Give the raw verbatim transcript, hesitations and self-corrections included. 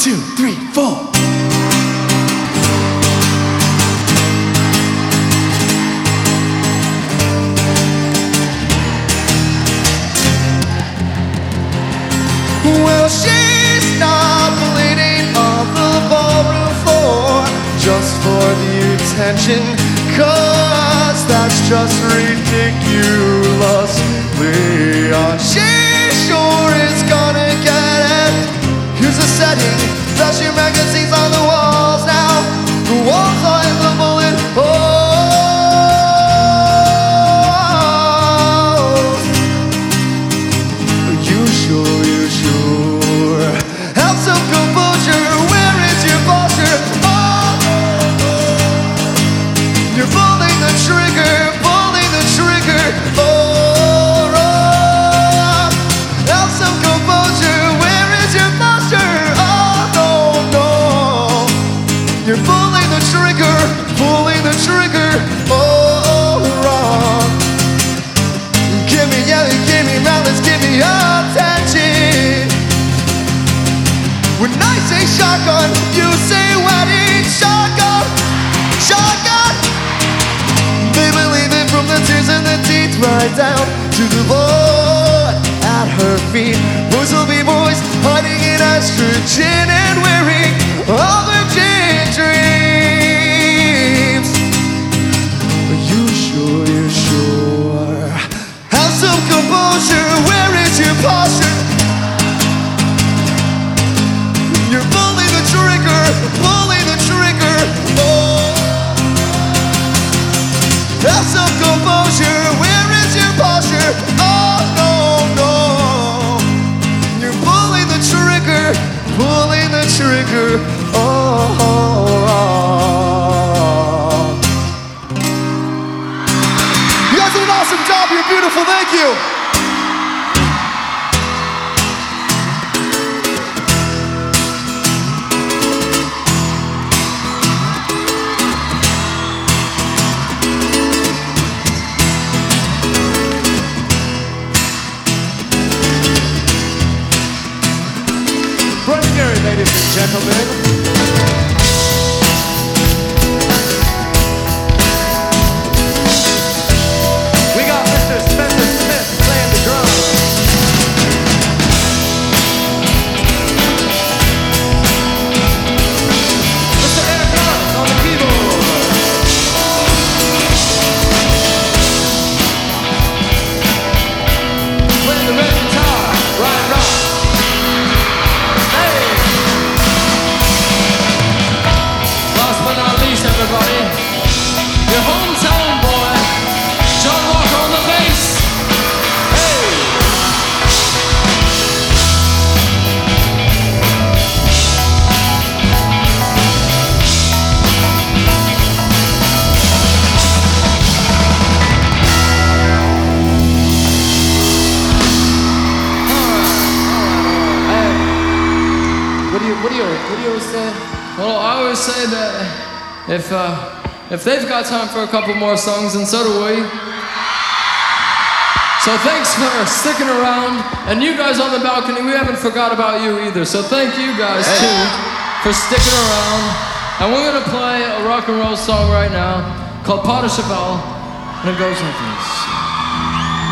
two, three, four. Well, she's not bleeding on the ballroom floor just for the attention, 'cause that's just ridiculously on. She sure is gonna get it. Here's the setting, flashing magazines on the walls now. The walls are in the bullet holes. Are you sure, you sure? Have some composure, where is your posture? Oh, you're pulling the trigger, pulling the trigger. Oh, oh. Have some composure, where is your posture? Oh, no, no. You're pulling the trigger, pulling the trigger. Oh, wrong. Give me yelling, give me malice, give me attention. When I say shotgun, you say wedding. Shotgun, shotgun. They believe it from the tears and the teeth right down to the Lord at her feet. Boys will be boys, hiding in estrogen and wearing all their gin dreams. Are you sure, you sure? Have some composure, where is your posture? You're pulling the trigger, pulling the trigger. Oh. Have some composure, where is your posture? Oh, no, no. You're pulling the trigger, pulling the trigger. Oh, oh, oh. You guys did an awesome job, you're beautiful, thank you. Brian Gary, ladies and gentlemen. We got Mister Spencer Smith playing the drums. Mister Eric Lutz on the keyboard. Playing the red guitar, Ryan Ross. Last but not least, everybody, your hometown boy, John Walker on the bass. Hey! What do you, what do you, what do you always say? Well, I always say that if uh, if they've got time for a couple more songs, and so do we. So thanks for sticking around, and you guys on the balcony, we haven't forgot about you either. So thank you guys too for sticking around. And we're gonna play a rock and roll song right now called Pas de Cheval, and it goes like this.